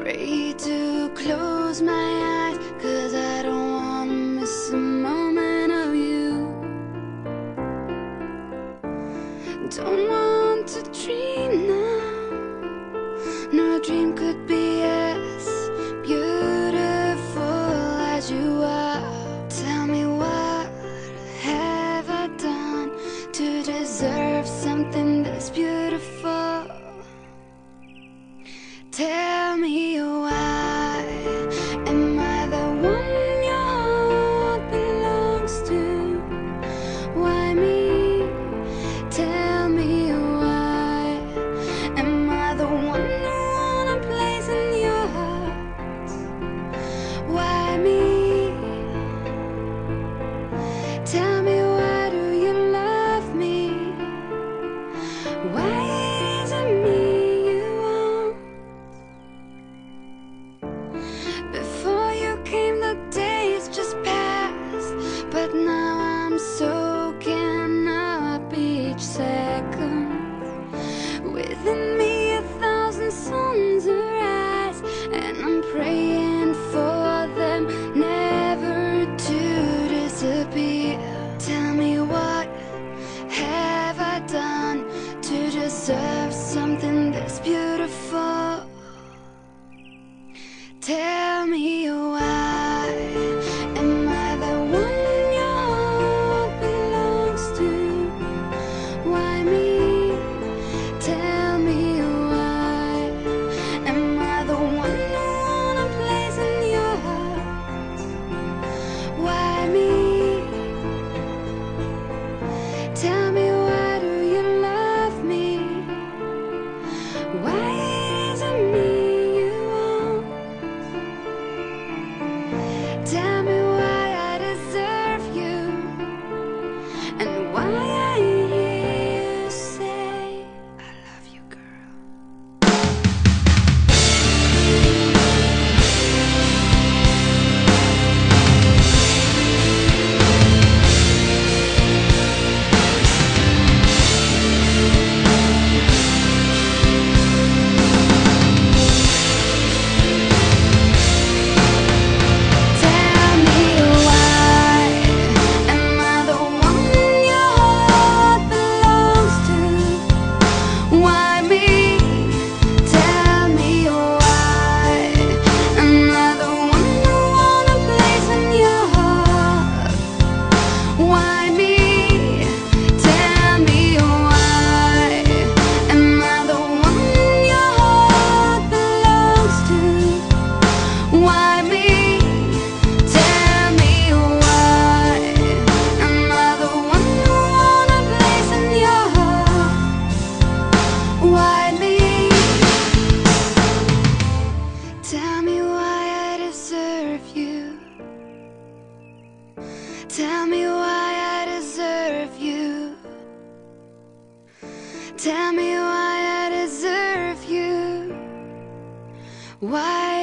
afraid to close my eyes, 'cause I don't wanna miss a moment of you. Don't want to dream now. No dream could be as beautiful as you are. Tell me, what have I done to deserve something this beautiful? Tell me, why am I the one your heart belongs to? Why me? Tell me, why am I the one who want a place in your heart? Why me? Tell me, why do you love me? Why is it me you want? Before you came, the days just passed, but now I'm soaking up each second. Within me 1,000 suns arise, and I'm praying for them never to disappear. Tell me, what have I done to deserve something this beautiful? Tell me, why am I the one your heart belongs to? Why me? Tell me, why am I the one who want a place in your heart? Why me? Tell me, why do you love me? Why is it me you want? Tell me, why I deserve you, and why I hear you say I love you, girl. Tell me, why am I the one your heart belongs to? Why me? Tell me, why am I the one who want a place in your heart? Why me? Tell me, why am I the one your heart belongs to? Why me? Tell me, why am I the one who want a place in your heart? Why me? Tell me, why I deserve you. Tell me, why I deserve you. Tell me, why I deserve you. Why